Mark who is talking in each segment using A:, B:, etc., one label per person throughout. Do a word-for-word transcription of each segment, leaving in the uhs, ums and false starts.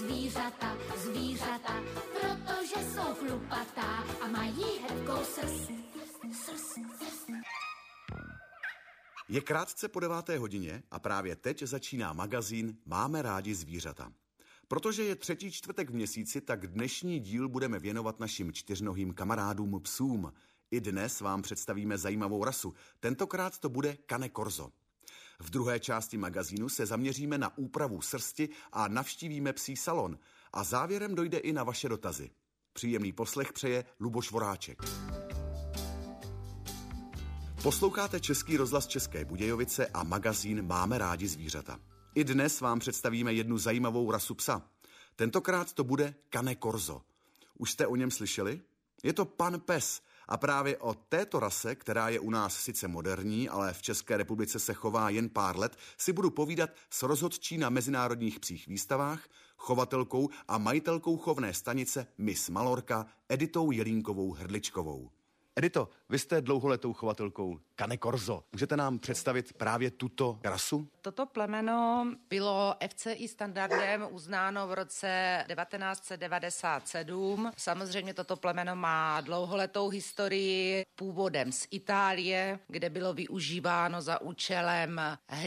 A: zvířata, zvířata, protože jsou chlupatá a mají hebkou srst. Srst, srst.
B: Je krátce po deváté hodině a právě teď začíná magazín Máme rádi zvířata. Protože je třetí čtvrtek v měsíci, tak dnešní díl budeme věnovat našim čtyřnohým kamarádům psům. I dnes vám představíme zajímavou rasu. Tentokrát to bude Cane Corso. V druhé části magazínu se zaměříme na úpravu srsti a navštívíme psí salon. A závěrem dojde i na vaše dotazy. Příjemný poslech přeje Luboš Voráček. Posloucháte Český rozhlas České Budějovice a magazín Máme rádi zvířata. I dnes vám představíme jednu zajímavou rasu psa. Tentokrát to bude Cane Corso. Už jste o něm slyšeli? Je to pan pes a právě o této rase, která je u nás sice moderní, ale v České republice se chová jen pár let, si budu povídat s rozhodčí na mezinárodních psích výstavách, chovatelkou a majitelkou chovné stanice Miss Malorka Editou Jelínkovou Hrdličkovou. Edito, vy jste dlouholetou chovatelkou Cane Corso. Můžete nám představit právě tuto rasu?
C: Toto plemeno bylo F C I standardem uznáno v roce devatenáct set devadesát sedm. Samozřejmě toto plemeno má dlouholetou historii původem z Itálie, kde bylo využíváno za účelem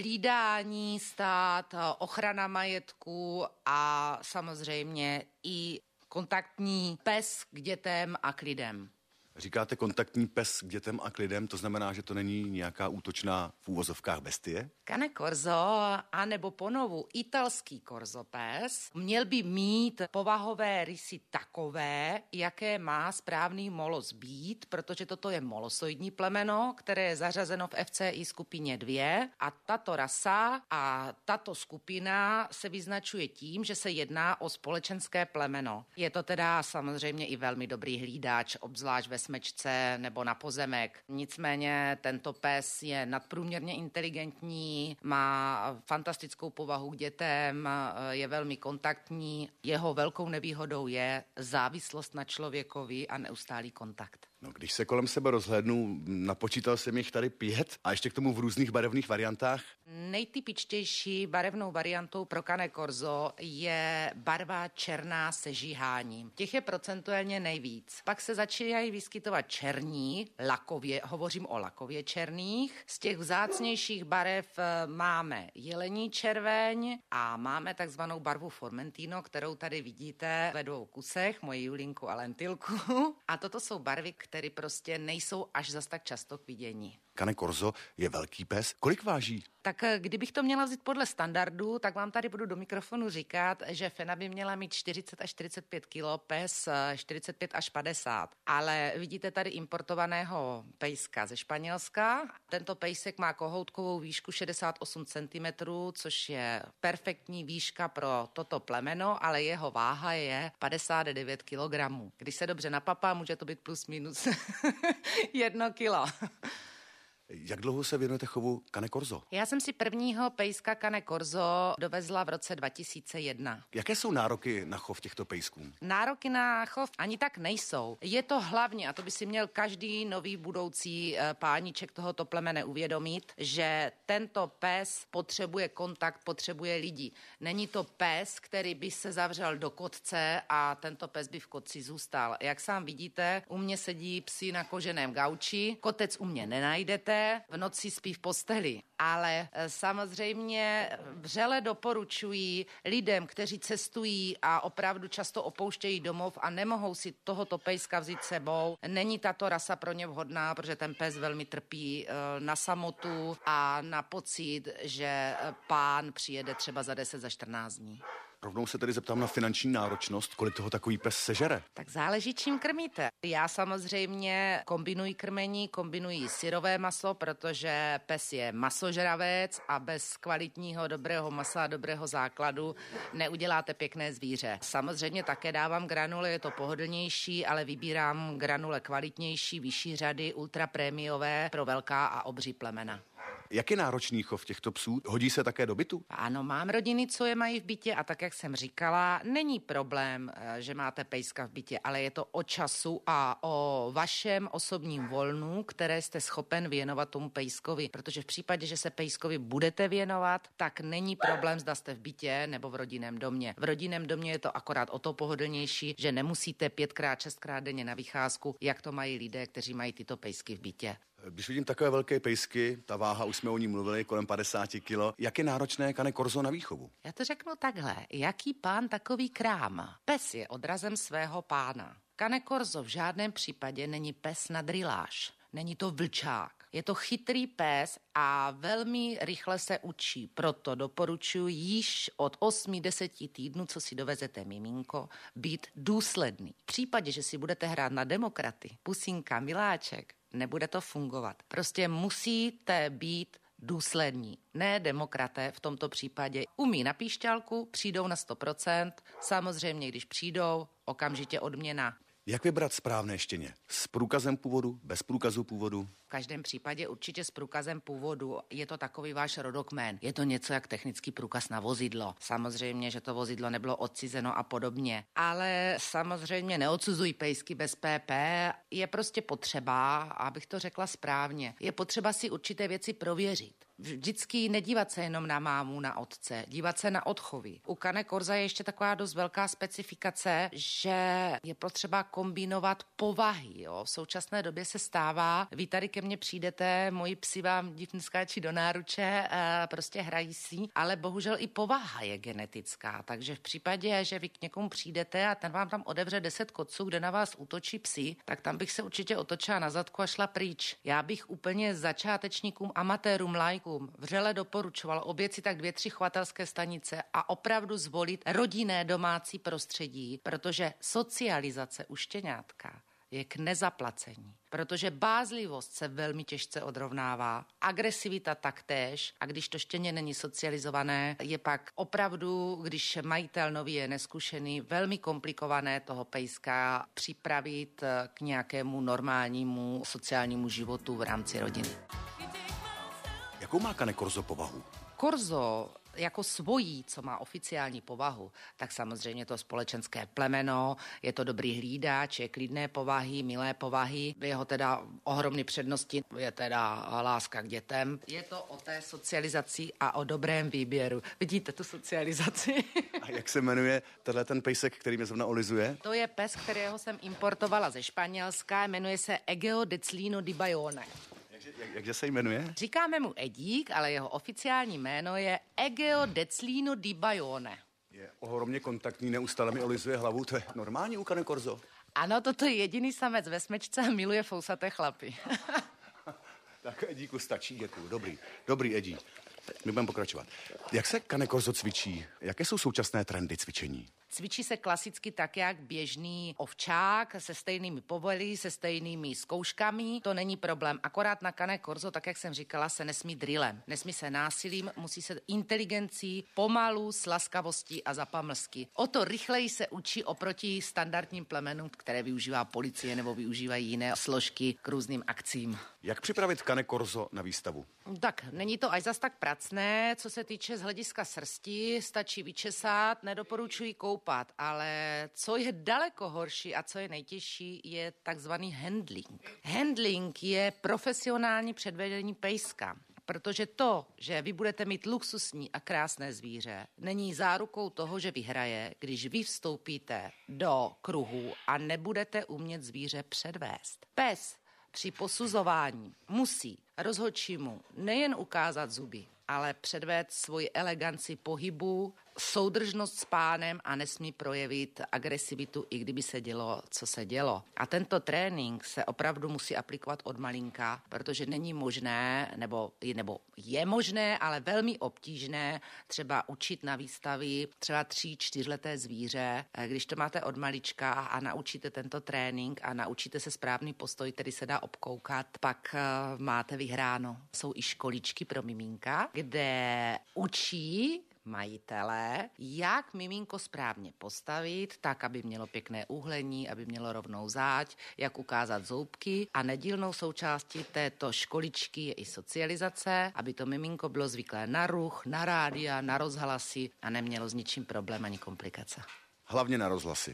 C: hlídání stát, ochrana majetku a samozřejmě i kontaktní pes k dětem a k lidem.
B: Říkáte kontaktní pes k dětem a k lidem, to znamená, že to není nějaká útočná v úvozovkách bestie?
C: Cane Corso, anebo ponovu italský Corso pes, měl by mít povahové rysy takové, jaké má správný molos být, protože toto je molosoidní plemeno, které je zařazeno v F C I skupině dvě a tato rasa a tato skupina se vyznačuje tím, že se jedná o společenské plemeno. Je to teda samozřejmě i velmi dobrý hlídač, obzvlášť ve smečce nebo na pozemek. Nicméně tento pes je nadprůměrně inteligentní, má fantastickou povahu k dětem, je velmi kontaktní. Jeho velkou nevýhodou je závislost na člověkovi a neustálý kontakt.
B: No, když se kolem sebe rozhlédnu, napočítal jsem jich tady pět a ještě k tomu v různých barevných variantách.
C: Nejtypičtější barevnou variantou pro Cane Corso je barva černá se žíháním. Těch je procentuálně nejvíc. Pak se začínají vyskytovat černí, lakově, hovořím o lakově černých. Z těch vzácnějších barev máme jelení červeň a máme takzvanou barvu Formentino, kterou tady vidíte ve dvou kusech, moji Julinku a Lentilku. A toto jsou barvy, které prostě nejsou až zas tak často k vidění.
B: Cane Corso je velký pes. Kolik váží?
C: Tak kdybych to měla vzít podle standardu, tak vám tady budu do mikrofonu říkat, že Fena by měla mít čtyřicet až čtyřicet pět kilo, pes čtyřicet pět až padesát. Ale vidíte tady importovaného pejska ze Španělska. Tento pejsek má kohoutkovou výšku šedesát osm centimetrů, což je perfektní výška pro toto plemeno, ale jeho váha je padesát devět kilogramů. Když se dobře napapá, může to být plus minus jedno kilo.
B: Jak dlouho se věnujete chovu Cane Corso?
C: Já jsem si prvního pejska Cane Corso dovezla v roce dva tisíce jedna.
B: Jaké jsou nároky na chov těchto pejsků?
C: Nároky na chov ani tak nejsou. Je to hlavně, a to by si měl každý nový budoucí páníček tohoto plemene uvědomit, že tento pes potřebuje kontakt, potřebuje lidi. Není to pes, který by se zavřel do kotce a tento pes by v kotci zůstal. Jak sám vidíte, u mě sedí psi na koženém gauči, kotec u mě nenajdete, v noci spí v posteli. Ale samozřejmě vřele doporučuji lidem, kteří cestují a opravdu často opouštějí domov a nemohou si tohoto pejska vzít sebou. Není tato rasa pro ně vhodná, protože ten pes velmi trpí na samotu a na pocit, že pán přijede třeba za deset, za čtrnáct dní.
B: Rovnou se tedy zeptám na finanční náročnost, kolik toho takový pes sežere.
C: Tak záleží, čím krmíte. Já samozřejmě kombinuji krmení, kombinuji syrové maso, protože pes je masožravec a bez kvalitního dobrého masa a dobrého základu neuděláte pěkné zvíře. Samozřejmě také dávám granule, je to pohodlnější, ale vybírám granule kvalitnější, vyšší řady, ultraprémiové pro velká a obří plemena.
B: Jak je náročný chov těchto psů? Hodí se také do bytu?
C: Ano, mám rodiny, co je mají v bytě a tak, jak jsem říkala, není problém, že máte pejska v bytě, ale je to o času a o vašem osobním volnu, které jste schopen věnovat tomu pejskovi, protože v případě, že se pejskovi budete věnovat, tak není problém, zda jste v bytě nebo v rodinném domě. V rodinném domě je to akorát o to pohodlnější, že nemusíte pětkrát, šestkrát denně na vycházku, jak to mají lidé, kteří mají tyto pejsky v bytě.
B: Když vidím takové velké pejsky, ta váha, už jsme o ní mluvili, kolem padesát kilo, jak je náročné Cane Corso na výchovu?
C: Já to řeknu takhle, jaký pán takový krám. Pes je odrazem svého pána. Cane Corso v žádném případě není pes na driláž, není to vlčák. Je to chytrý pes a velmi rychle se učí, proto doporučuji již od osmi deseti týdnů, co si dovezete miminko, být důsledný. V případě, že si budete hrát na demokraty, pusinka, miláček, nebude to fungovat. Prostě musíte být důslední. Ne demokraté v tomto případě. Umí na píšťalku, přijdou na sto procent, samozřejmě, když přijdou, okamžitě odměna.
B: Jak vybrat správné štěně? S průkazem původu, bez průkazu původu?
C: V každém případě určitě s průkazem původu. Je to takový váš rodokmen. Je to něco jak technický průkaz na vozidlo. Samozřejmě, že to vozidlo nebylo odcizeno a podobně. Ale samozřejmě neodsuzují pejsky bez P P. Je prostě potřeba, abych to řekla správně, je potřeba si určité věci prověřit. Vždycky nedívat se jenom na mámu, na otce, dívat se na odchovy. U Cane Corsa je ještě taková dost velká specifikace, že je potřeba kombinovat povahy. Jo. V současné době se stává, vy tady ke mně přijdete, moji psi vám divně skáčí do náruče, prostě hrají si, ale bohužel i povaha je genetická, takže v případě, že vy k někomu přijdete a ten vám tam odevře deset koců, kde na vás útočí psi, tak tam bych se určitě otočila na zadku a šla pryč. Já bych úplně začátečníkům, amatérům, lajkům vřele doporučoval objet si tak dvě, tři chovatelské stanice a opravdu zvolit rodinné domácí prostředí, protože socializace u štěňátka je k nezaplacení. Protože bázlivost se velmi těžce odrovnává, agresivita taktéž a když to štěně není socializované, je pak opravdu, když majitel nový je neskušený, velmi komplikované toho pejska připravit k nějakému normálnímu sociálnímu životu v rámci rodiny.
B: Jakou má Cane Corso povahu?
C: Corso jako svojí, co má oficiální povahu, tak samozřejmě to společenské plemeno, je to dobrý hlídač, je klidné povahy, milé povahy, jeho teda ohromné přednosti, je teda láska k dětem. Je to o té socializaci a o dobrém výběru. Vidíte tu socializaci?
B: A jak se jmenuje tenhle ten pejsek, který mě zrovna olizuje?
C: To je pes, kterého jsem importovala ze Španělska, jmenuje se Egeo Declino di Baione.
B: Jak, jakže se jmenuje?
C: Říkáme mu Edík, ale jeho oficiální jméno je Egeo Declino di Baione.
B: Je ohromně kontaktní, neustále mi olizuje hlavu, to je normální u Cane Corso?
C: Ano, toto je jediný samec ve smečce a miluje fousaté chlapy.
B: Tak Edíku stačí, děkuju, dobrý, dobrý Edí. My budeme pokračovat. Jak se Cane Corso cvičí? Jaké jsou současné trendy cvičení?
C: Cvičí se klasicky tak, jak běžný ovčák, se stejnými povely, se stejnými zkouškami. To není problém. Akorát na Cane Corso, tak jak jsem říkala, se nesmí drillem. Nesmí se násilím, musí se inteligencí, pomalu, s laskavostí a zapamlsky. O to rychleji se učí oproti standardním plemenům, které využívá policie nebo využívají jiné složky k různým akcím.
B: Jak připravit Cane Corso na výstavu?
C: Tak, není to až zas tak pracné, co se týče z hlediska srsti, stačí vyčesat, nedoporučuji koupat, ale co je daleko horší a co je nejtěžší, je takzvaný handling. Handling je profesionální předvedení pejska. Protože to, že vy budete mít luxusní a krásné zvíře, není zárukou toho, že vyhraje, když vy vstoupíte do kruhu a nebudete umět zvíře předvést. Pes při posuzování musí rozhodčímu nejen ukázat zuby, ale předvést svoji eleganci pohybu, soudržnost s pánem a nesmí projevit agresivitu, i kdyby se dělo, co se dělo. A tento trénink se opravdu musí aplikovat od malinka, protože není možné, nebo, nebo je možné, ale velmi obtížné třeba učit na výstavy třeba tři, čtyřleté zvíře. Když to máte od malička a naučíte tento trénink a naučíte se správný postoj, který se dá obkoukat, pak máte vyhráno. Jsou i školičky pro miminka, kde učí majitele, jak miminko správně postavit, tak, aby mělo pěkné uhlení, aby mělo rovnou záď, jak ukázat zoubky. A nedílnou součástí této školičky je i socializace, aby to miminko bylo zvyklé na ruch, na rádia, na rozhlasy a nemělo s ničím problém ani komplikace.
B: Hlavně na rozhlasy.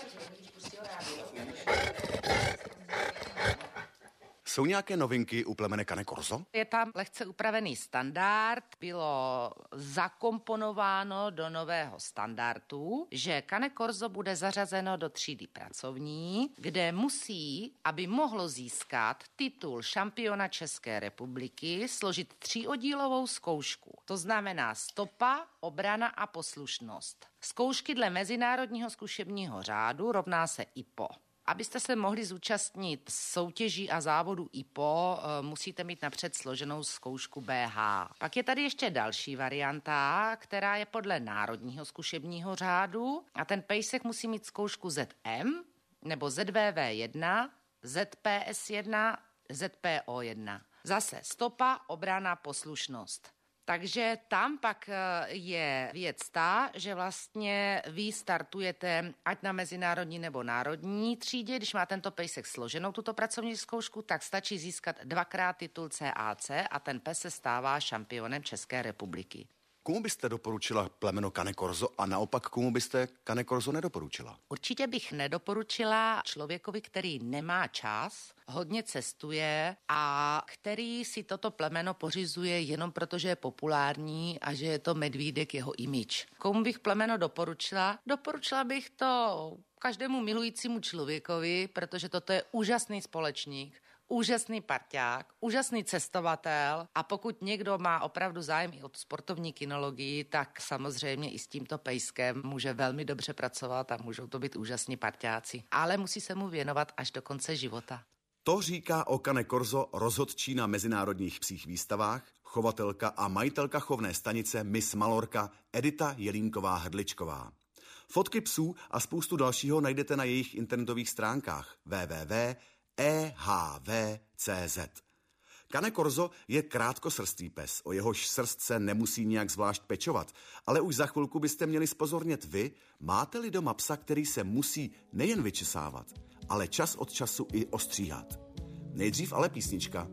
B: Jsou nějaké novinky u plemene Cane Corso?
C: Je tam lehce upravený standard, bylo zakomponováno do nového standardu, že Cane Corso bude zařazeno do třídy pracovní, kde musí, aby mohlo získat titul šampiona České republiky, složit tříoddílovou zkoušku. To znamená stopa, obrana a poslušnost. Zkoušky dle Mezinárodního zkušebního řádu rovná se I P O. Abyste se mohli zúčastnit soutěží a závodu I P O, musíte mít napřed složenou zkoušku B H. Pak je tady ještě další varianta, která je podle Národního zkušebního řádu a ten pejsek musí mít zkoušku Z M nebo Z V V jedna, Z P S jedna, Z P O jedna. Zase stopa, obrana, poslušnost. Takže tam pak je věc ta, že vlastně vy startujete ať na mezinárodní nebo národní třídě. Když má tento pejsek složenou tuto pracovní zkoušku, tak stačí získat dvakrát titul C A C a ten pes se stává šampionem České republiky.
B: Komu byste doporučila plemeno Cane Corso a naopak komu byste Cane Corso nedoporučila?
C: Určitě bych nedoporučila člověkovi, který nemá čas, hodně cestuje a který si toto plemeno pořizuje jenom proto, že je populární a že je to medvídek jeho image. Komu bych plemeno doporučila? Doporučila bych to každému milujícímu člověkovi, protože toto je úžasný společník, úžasný parťák, úžasný cestovatel a pokud někdo má opravdu zájem i o sportovní kinologii, tak samozřejmě i s tímto pejskem může velmi dobře pracovat a můžou to být úžasní parťáci. Ale musí se mu věnovat až do konce života.
B: To říká o Cane Corso rozhodčí na mezinárodních psích výstavách, chovatelka a majitelka chovné stanice Miss Malorka Edita Jelínková-Hrdličková. Fotky psů a spoustu dalšího najdete na jejich internetových stránkách w w w tečka e h v tečka c z. Cane Corso je krátkosrstý pes, o jehož srst se nemusí nějak zvlášť pečovat, ale už za chvilku byste měli zpozornět vy, máte-li doma psa, který se musí nejen vyčesávat, ale čas od času i ostříhat. Nejdřív ale písnička.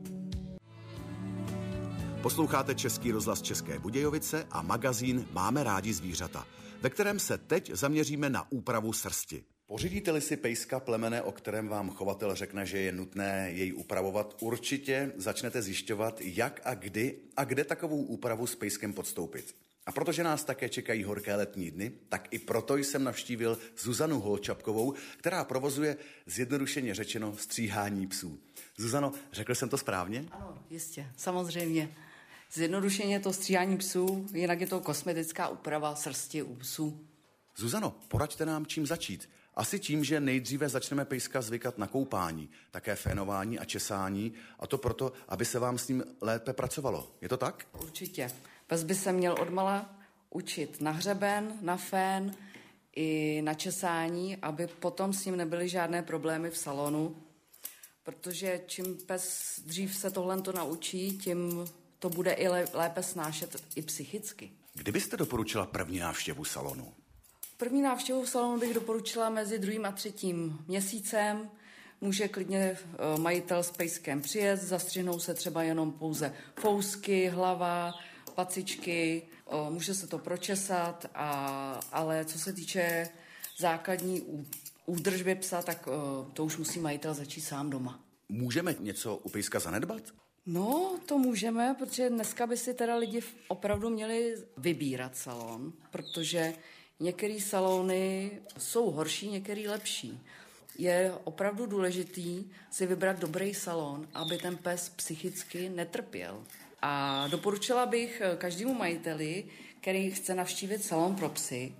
B: Posloucháte Český rozhlas České Budějovice a magazín Máme rádi zvířata, ve kterém se teď zaměříme na úpravu srsti. Pořídíte-li si pejska plemene, o kterém vám chovatel řekne, že je nutné jej upravovat, určitě začnete zjišťovat, jak a kdy a kde takovou úpravu s pejskem podstoupit. A protože nás také čekají horké letní dny, tak i proto jsem navštívil Zuzanu Holčapkovou, která provozuje zjednodušeně řečeno stříhání psů. Zuzano, řekl jsem to správně?
D: Ano, jistě, samozřejmě. Zjednodušeně to stříhání psů, jinak je to kosmetická úprava srsti u psů.
B: Zuzano, poraďte nám, čím začít. Asi tím, že nejdříve začneme pejska zvykat na koupání, také fénování a česání, a to proto, aby se vám s ním lépe pracovalo. Je to tak?
D: Určitě. Pes by se měl odmala učit na hřeben, na fén i na česání, aby potom s ním nebyly žádné problémy v salonu, protože čím pes dřív se tohle to naučí, tím to bude i lépe snášet i psychicky.
B: Kdybyste doporučila první návštěvu salonu?
D: První návštěvu v salonu bych doporučila mezi druhým a třetím měsícem. Může klidně majitel s pejskem přijet, zastřihnou se třeba jenom pouze fousky, hlava, pacičky, může se to pročesat, a, ale co se týče základní údržby psa, tak to už musí majitel začít sám doma.
B: Můžeme něco u pejska zanedbat?
D: No, to můžeme, protože dneska by si teda lidi opravdu měli vybírat salon, protože některé salony jsou horší, některé lepší. Je opravdu důležitý si vybrat dobrý salon, aby ten pes psychicky netrpěl. A doporučila bych každému majiteli, který chce navštívit salon pro psy,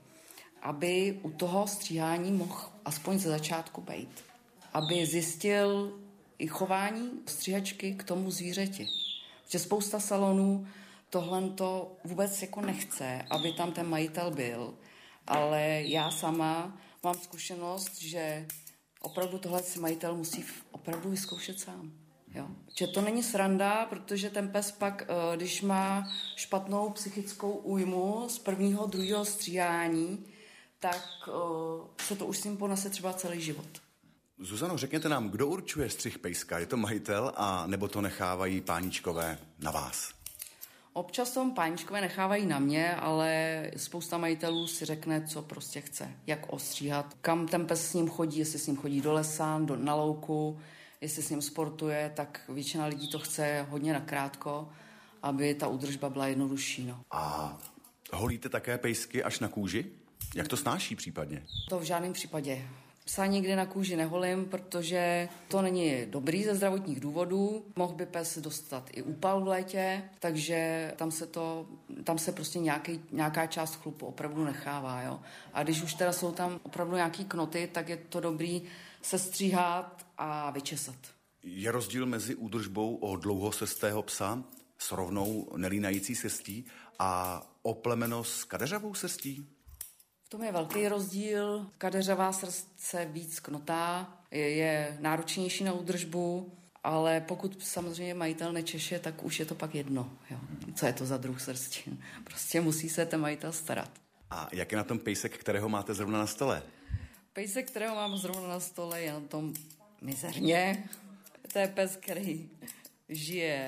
D: aby u toho stříhání mohl aspoň ze začátku být. Aby zjistil i chování stříhačky k tomu zvířeti. Protože spousta salonů tohle to vůbec jako nechce, aby tam ten majitel byl. Ale já sama mám zkušenost, že opravdu tohle si majitel musí opravdu vyzkoušet sám. Jo. Že to není sranda, protože ten pes pak, když má špatnou psychickou újmu z prvního, druhého stříhání, tak se to už s ním ponese třeba celý život.
B: Zuzano, řekněte nám, kdo určuje střih pejska? Je to majitel a nebo to nechávají páničkové na vás?
D: Občas to páničkové nechávají na mě, ale spousta majitelů si řekne, co prostě chce, jak ostříhat, kam ten pes s ním chodí, jestli s ním chodí do lesa, do, na louku, jestli s ním sportuje, tak většina lidí to chce hodně nakrátko, aby ta údržba byla jednodušší. No.
B: A holíte také pejsky až na kůži? Jak to snáší případně?
D: To v žádném případě. Psa nikdy na kůži neholím, protože to není dobrý ze zdravotních důvodů. Mohl by pes dostat i úpal v létě, takže tam se to, tam se prostě nějaký, nějaká část chlupu opravdu nechává. Jo? A když už teda jsou tam opravdu nějaký knoty, tak je to dobrý se stříhat a vyčesat.
B: Je rozdíl mezi údržbou o dlouhosrstého psa s rovnou nelínající srstí a oplemeno s kadeřavou srstí?
D: V tom je velký rozdíl. Kadeřavá srst se víc knotá, je, je náročnější na údržbu, ale pokud samozřejmě majitel nečeše, tak už je to pak jedno. Jo. Co je to za druh srsti? Prostě musí se ten majitel starat.
B: A jak je na tom pejsek, kterého máte zrovna na stole?
D: Pejsek, kterého mám zrovna na stole, je na tom mizerně. To je pes, který žije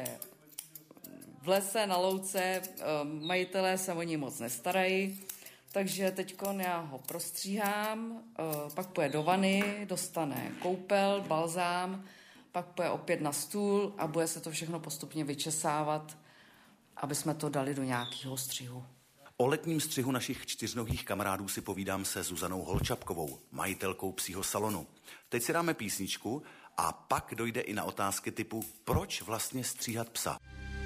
D: v lese, na louce, majitelé se o něj moc nestarají, takže teďko já ho prostříhám, pak půjde do vany, dostane koupel, balzám, pak půjde opět na stůl a bude se to všechno postupně vyčesávat, aby jsme to dali do nějakého střihu.
B: O letním střihu našich čtyřnohých kamarádů si povídám se Zuzanou Holčapkovou, majitelkou psího salonu. Teď si dáme písničku a pak dojde i na otázky typu proč vlastně stříhat psa.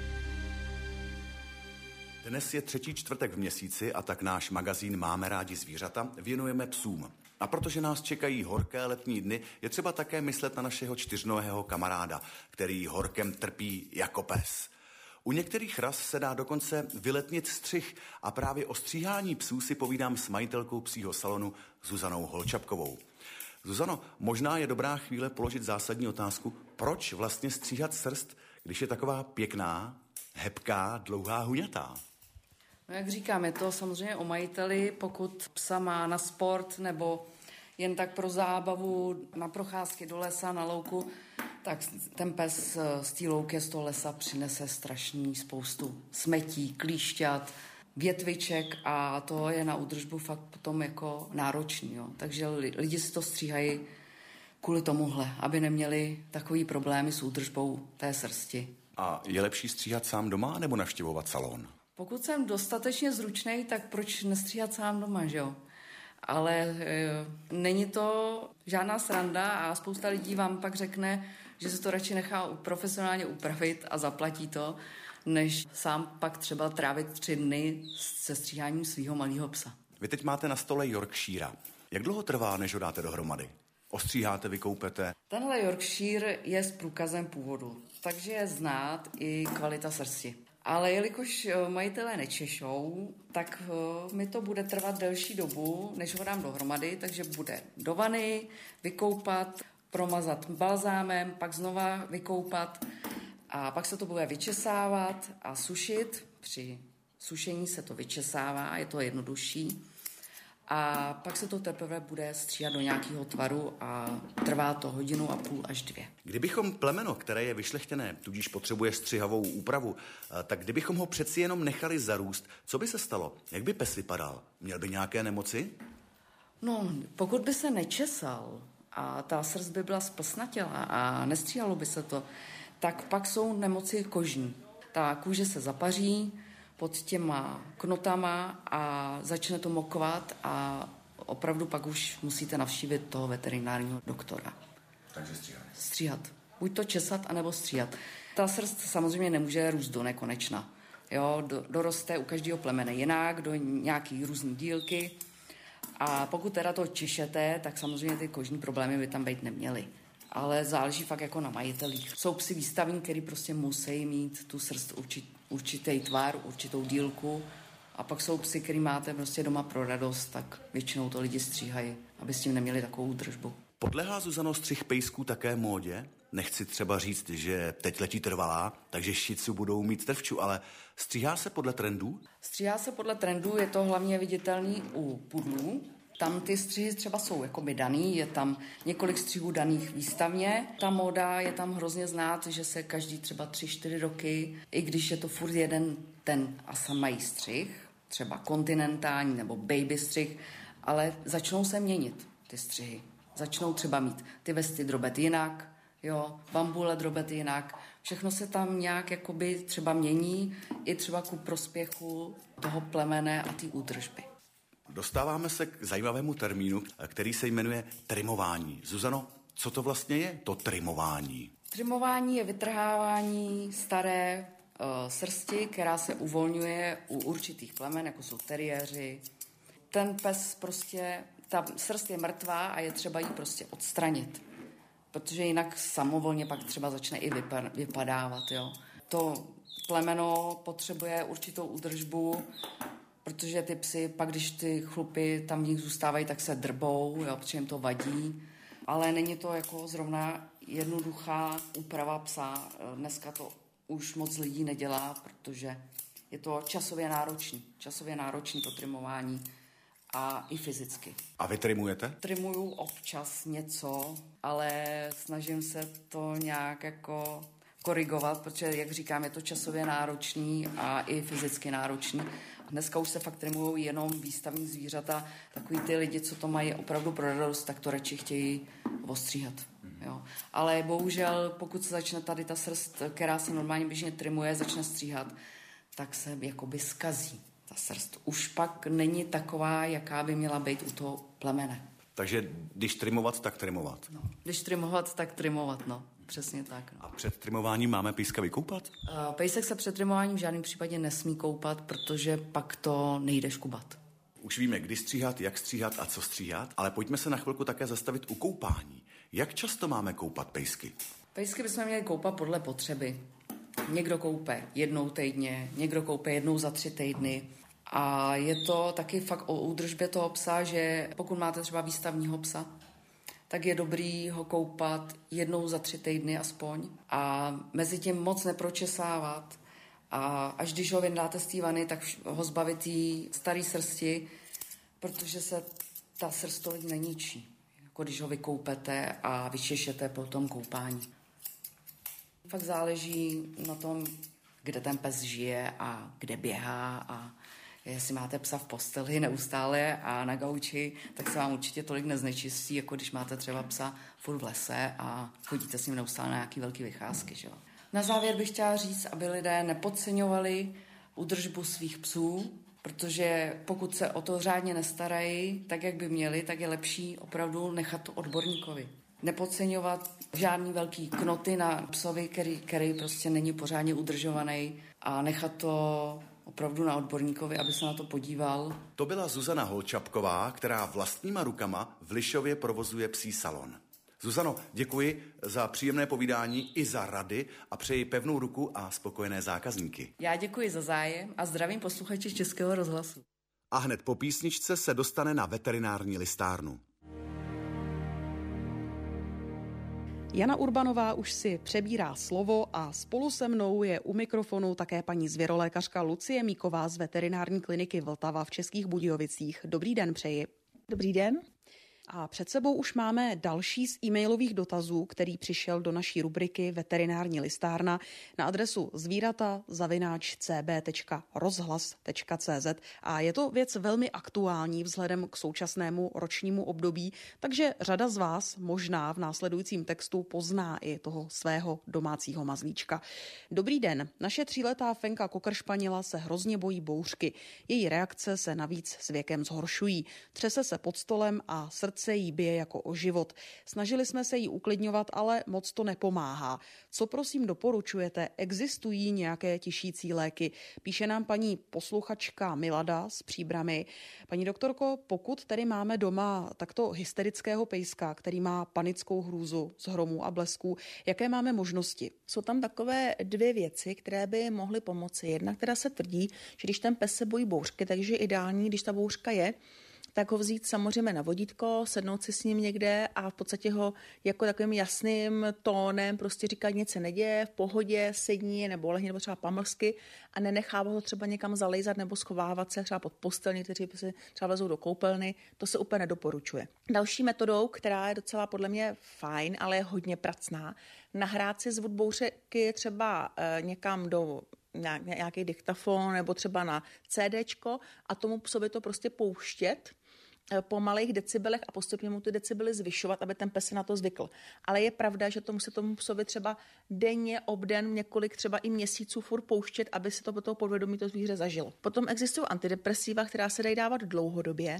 B: Dnes je třetí čtvrtek v měsíci a tak náš magazín Máme rádi zvířata věnujeme psům. A protože nás čekají horké letní dny, je třeba také myslet na našeho čtyřnohého kamaráda, který horkem trpí jako pes. U některých ras se dá dokonce vyletnit střih a právě o stříhání psů si povídám s majitelkou psího salonu Zuzanou Holčapkovou. Zuzano, možná je dobrá chvíle položit zásadní otázku, proč vlastně stříhat srst, když je taková pěkná, hebká, dlouhá, huňatá?
D: No jak říkám, je to samozřejmě o majiteli, pokud psa má na sport nebo jen tak pro zábavu na procházky do lesa, na louku, tak ten pes z té louky, z toho lesa přinese strašný spoustu smetí, klíšťat, větviček a to je na údržbu fakt potom jako náročný. Jo. Takže lidi si to stříhají kvůli tomuhle, aby neměli takový problémy s údržbou té srsti.
B: A je lepší stříhat sám doma nebo navštěvovat salon?
D: Pokud jsem dostatečně zručnej, tak proč nestříhat sám doma, že jo? Ale e, není to žádná sranda a spousta lidí vám pak řekne, že se to radši nechá profesionálně upravit a zaplatí to, než sám pak třeba trávit tři dny se stříháním svého malého psa.
B: Vy teď máte na stole Yorkshira. Jak dlouho trvá, než ho dáte dohromady? Ostříháte, vykoupete?
D: Tenhle Yorkshire je s průkazem původu, takže je znát i kvalita srsti. Ale jelikož majitelé nečešou, tak mi to bude trvat delší dobu, než ho dám dohromady, takže bude do vany, vykoupat, promazat balzámem, pak znova vykoupat a pak se to bude vyčesávat a sušit. Při sušení se to vyčesává, je to jednodušší. A pak se to teprve bude stříhat do nějakého tvaru a trvá to hodinu a půl až dvě.
B: Kdybychom plemeno, které je vyšlechtěné, tudíž potřebuje střihavou úpravu, tak kdybychom ho přeci jenom nechali zarůst, co by se stalo? Jak by pes vypadal? Měl by nějaké nemoci?
D: No, pokud by se nečesal a ta srst by byla splsnatělá a nestříhalo by se to, tak pak jsou nemoci kožní. Ta kůže se zapaří pod těma knotama a začne to mokovat a opravdu pak už musíte navštívit toho veterinárního doktora.
B: Takže stříhat.
D: Stříhat. Buď to česat, anebo stříhat. Ta srst samozřejmě nemůže růst do nekonečna. Jo, do, doroste u každého plemene jinak, do nějaký různý dílky. A pokud teda to češete, tak samozřejmě ty kožní problémy by tam být neměly. Ale záleží fakt jako na majitelích. Jsou psi výstavní, který prostě musí mít tu srst určit, určitý tvar, určitou dílku. A pak jsou psi, který máte prostě doma pro radost, tak většinou to lidi stříhají, aby s tím neměli takovou údržbu.
B: Podléhá, Zuzano, střih pejsků také módě? Nechci třeba říct, že teď letí trvalá, takže Shih Tzu budou mít trvču, ale stříhá se podle trendů?
D: Stříhá se podle trendů, je to hlavně viditelný u pudlů. Tam ty střihy třeba jsou jakoby daný, je tam několik střihů daných výstavně. Ta móda je tam hrozně znát, že se každý třeba tři, čtyři roky, i když je to furt jeden ten a samý střih, třeba kontinentální nebo baby střih, ale začnou se měnit ty střihy. Začnou třeba mít ty vesty drobet jinak, jo, bambule drobet jinak. Všechno se tam nějak jakoby třeba mění, i třeba ku prospěchu toho plemene a té údržby.
B: Dostáváme se k zajímavému termínu, který se jmenuje trimování. Zuzano, co to vlastně je, to trimování?
D: Trimování je vytrhávání staré uh, srsti, která se uvolňuje u určitých plemen, jako jsou teriéři. Ten pes prostě, ta srst je mrtvá a je třeba ji prostě odstranit, protože jinak samovolně pak třeba začne i vypadávat. Jo. To plemeno potřebuje určitou údržbu, protože ty psy, pak když ty chlupy tam v nich zůstávají, tak se drbou, jo, protože jim to vadí. Ale není to jako zrovna jednoduchá úprava psa. Dneska to už moc lidí nedělá, protože je to časově náročný. Časově náročný to trimování a i fyzicky.
B: A vy trimujete?
D: Trimuju občas něco, ale snažím se to nějak jako korigovat, protože, jak říkám, je to časově náročný a i fyzicky náročný. Dneska už se fakt trimují jenom výstavní zvířata. Takový ty lidi, co to mají opravdu pro radost, tak to radši chtějí ostříhat. Jo. Ale bohužel, pokud se začne tady ta srst, která se normálně běžně trimuje, začne stříhat, tak se jakoby zkazí ta srst. Už pak není taková, jaká by měla být u toho plemene.
B: Takže když trimovat, tak trimovat.
D: No. Když trimovat, tak trimovat, no. Přesně tak. No.
B: A před trimováním máme pejska vykoupat?
D: Uh, pejsek se před trimováním v žádném případě nesmí koupat, protože pak to nejde škubat.
B: Už víme, kdy stříhat, jak stříhat a co stříhat, ale pojďme se na chvilku také zastavit u koupání. Jak často máme koupat pejsky?
D: Pejsky bychom měli koupat podle potřeby. Někdo koupe jednou týdně, někdo koupe jednou za tři týdny. A je to taky fakt o údržbě toho psa, že pokud máte třeba výstavního psa, tak je dobrý ho koupat jednou za tři týdny aspoň a mezi tím moc nepročesávat. A až když ho vyndáte z té vany, tak ho zbavit té staré srsti, protože se ta srst tolik neničí, jako když ho vykoupete a vyčešete po tom koupání. Fakt záleží na tom, kde ten pes žije a kde běhá a jestli máte psa v posteli neustále a na gauči, tak se vám určitě tolik neznečistí, jako když máte třeba psa furt v lese a chodíte s ním neustále na nějaký velký vycházky. Že? Na závěr bych chtěla říct, aby lidé nepodceňovali údržbu svých psů, protože pokud se o to řádně nestarají, tak jak by měli, tak je lepší opravdu nechat to odborníkovi. Nepodceňovat žádný velký knoty na psovi, který, který prostě není pořádně udržovaný a nechat to opravdu na odborníkovi, aby se na to podíval.
B: To byla Zuzana Holčapková, která vlastníma rukama v Lišově provozuje psí salon. Zuzano, děkuji za příjemné povídání i za rady a přeji pevnou ruku a spokojené zákazníky.
D: Já děkuji za zájem a zdravím posluchači Českého rozhlasu.
B: A hned po písničce se dostane na veterinární listárnu.
E: Jana Urbanová už si přebírá slovo a spolu se mnou je u mikrofonu také paní zvěrolékařka Lucie Míková z veterinární kliniky Vltava v Českých Budějovicích. Dobrý den přeji.
F: Dobrý den.
E: A před sebou už máme další z e-mailových dotazů, který přišel do naší rubriky Veterinární listárna na adresu zvířata zavináč c b tečka rozhlas tečka c z a je to věc velmi aktuální vzhledem k současnému ročnímu období, takže řada z vás možná v následujícím textu pozná i toho svého domácího mazlíčka. Dobrý den, naše tříletá Fenka kokršpaněla se hrozně bojí bouřky. Její reakce se navíc s věkem zhoršují. Třese se pod stolem a srdce se jí bije jako o život. Snažili jsme se jí uklidňovat, ale moc to nepomáhá. Co prosím doporučujete? Existují nějaké tišící léky? Píše nám paní posluchačka Milada z Příbrami. Paní doktorko, pokud tedy máme doma takto hysterického pejska, který má panickou hrůzu z hromů a blesků, jaké máme možnosti?
F: Jsou tam takové dvě věci, které by mohly pomoci. Jedna, která se tvrdí, že když ten pes se bojí bouřky, takže je ideální, když ta bouřka je, tak ho vzít samozřejmě na vodítko, sednout si s ním někde a v podstatě ho jako takovým jasným tónem prostě říkat, nic se neděje, v pohodě, sedni nebo lehni nebo třeba pamlsky a nenechávat ho třeba někam zalejzat nebo schovávat se třeba pod postel, někteří si třeba vlezou do koupelny, to se úplně nedoporučuje. Další metodou, která je docela podle mě fajn, ale je hodně pracná, nahrát si zvuk bouřky třeba e, někam do nějaký diktafon nebo třeba na CDčko a tomu psovi to prostě pouštět po malých decibelech a postupně mu ty decibely zvyšovat, aby ten pes se na to zvykl. Ale je pravda, že to musí tomu psovi třeba denně, obden, několik třeba i měsíců furt pouštět, aby se to po toho podvědomí to zvíře zažilo. Potom existují antidepresiva, která se dají dávat dlouhodobě,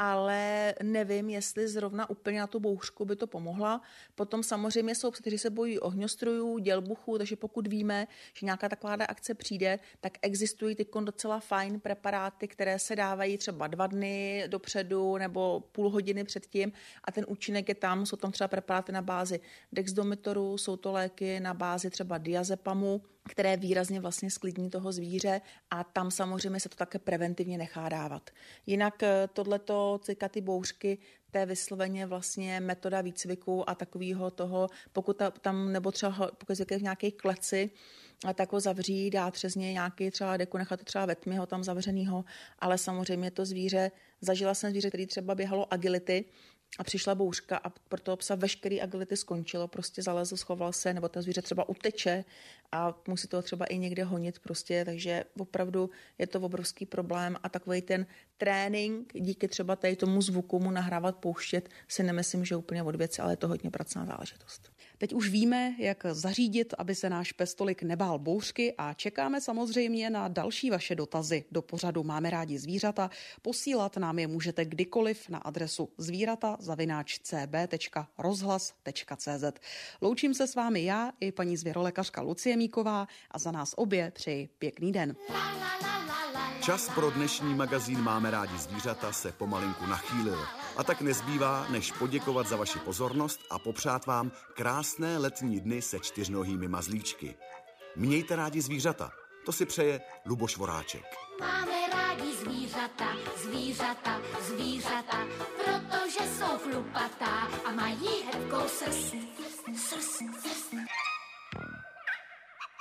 F: ale nevím, jestli zrovna úplně na tu bouřku by to pomohla. Potom samozřejmě jsou psi, kteří se bojí ohňostrojů, dělbuchů, takže pokud víme, že nějaká taková akce přijde, tak existují teď docela fajn preparáty, které se dávají třeba dva dny dopředu nebo půl hodiny předtím a ten účinek je tam, jsou tam třeba preparáty na bázi dexdometoru, jsou to léky na bázi třeba diazepamu, které výrazně vlastně sklidní toho zvíře a tam samozřejmě se to také preventivně nechá dávat. Jinak tohleto cykatý bouřky, to je vysloveně vlastně metoda výcviku a takového toho, pokud tam nebo třeba pokud je v nějaké kleci, tak ho zavřít, dát přes něj nějaký třeba deku, nechat to třeba ve tmě ho tam zavřenýho, ale samozřejmě to zvíře, zažila jsem zvíře, který třeba běhalo agility a přišla bouřka a pro toho psa veškerý agility skončilo, prostě zalezl, schoval se, nebo to zvíře třeba uteče a musí toho třeba i někde honit prostě, takže opravdu je to obrovský problém a takovej ten trénink díky třeba tady tomu zvuku mu nahrávat, pouštět, si nemyslím, že úplně od věci, ale je to hodně pracná záležitost.
E: Teď už víme, jak zařídit, aby se náš pes tolik nebál bouřky a čekáme samozřejmě na další vaše dotazy do pořadu Máme rádi zvířata. Posílat nám je můžete kdykoliv na adresu zvířata zavináč c b tečka rozhlas tečka c z. Loučím se s vámi já i paní zvěrolékařka Lucie Míková a za nás obě přeji pěkný den.
B: Čas pro dnešní magazín Máme rádi zvířata se pomalinku nachýlil. A tak nezbývá, než poděkovat za vaši pozornost a popřát vám krásné letní dny se čtyřnohými mazlíčky. Mějte rádi zvířata. To si přeje Luboš Voráček.
A: Máme rádi zvířata, zvířata, zvířata, protože jsou chlupatá a mají hebkou srst, srst, srst.